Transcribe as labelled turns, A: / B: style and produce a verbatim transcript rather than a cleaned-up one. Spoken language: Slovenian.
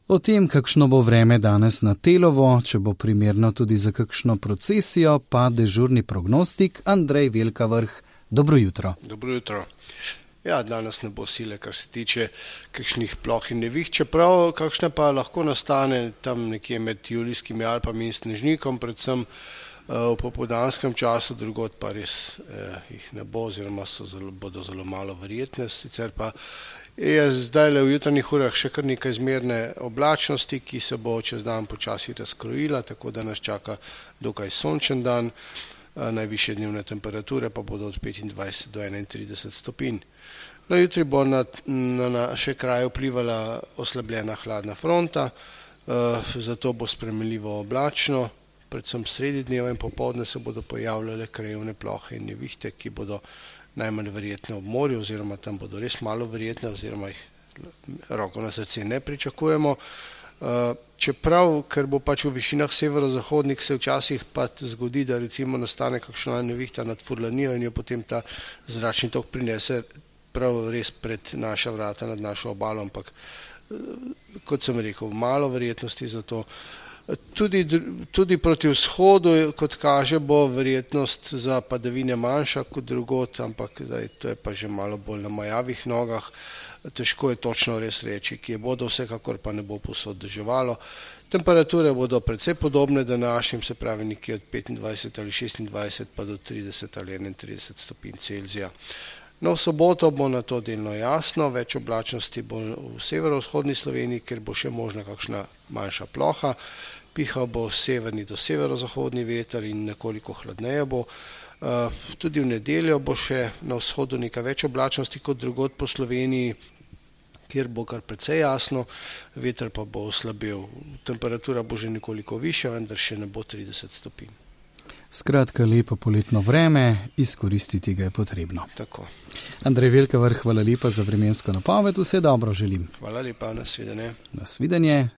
A: O tem, kakšno bo vreme danes na Telovo, če bo primerno tudi za kakšno procesijo, pa dežurni prognostik Andrej Velkavrh. Dobro jutro.
B: Dobro jutro. Ja, danes ne bo sile, kar se tiče kakšnih ploh in neviht, čeprav kakšne pa lahko nastane tam nekje med Julijskimi Alpami in Snežnikom, predvsem uh, v popoldanskem času, drugod pa res eh, jih ne bo oziroma so zelo, bodo zelo malo verjetne, sicer pa je zdaj le v jutranjih urah še kar nekaj zmerne oblačnosti, ki se bo čez dan počasi razkrojila, tako da nas čaka dokaj sončen dan, najvišje dnevne temperature pa bodo od petindvajset do enaintrideset stopinj. No, jutri bo na, na naše kraje vplivala oslabljena hladna fronta, zato bo spremenljivo oblačno, predvsem sredi dneva in popoldne se bodo pojavljale krajevne plohe in nevihte, ki bodo najmanj verjetne ob morju, oziroma tam bodo res malo verjetne, oziroma jih roko na srce ne pričakujemo. Čeprav, ker bo pač v višinah severozahodnih, se včasih pa zgodi, da recimo nastane kakšna nevihta nad Furlanijo in jo potem ta zračni tok prinese prav res pred naša vrata, nad našo obalo, ampak kot sem rekel, malo verjetnosti za to. Tudi, tudi proti vzhodu, kot kaže, bo verjetnost za padavine manjša kot drugod, ampak zdaj, to je pa že malo bolj na majavih nogah. Težko je točno res reči, kje bodo, vsekakor pa ne bo povsod deževalo. Temperature bodo precej podobne današnjim, se pravi nekje od petindvajset ali šestindvajset pa do trideset ali enaintrideset stopinj Celzija. No, v soboto bo na to delno jasno, več oblačnosti bo v severovzhodni Sloveniji, kjer bo še možna kakšna manjša ploha. Pihal bo severni do severozahodni veter in nekoliko hladneje bo. Tudi v nedeljo bo še na vzhodu nekaj več oblačnosti kot drugod po Sloveniji, kjer bo kar precej jasno, veter pa bo oslabel. Temperatura bo že nekoliko višja, vendar še ne bo trideset stopinj.
A: Skratka, lepo poletno vreme, izkoristiti ga je potrebno.
B: Tako.
A: Andrej Velkavrh, hvala lepa za vremensko napoved, vse dobro želim.
B: Hvala lepa, nasvidenje.
A: Nasvidenje.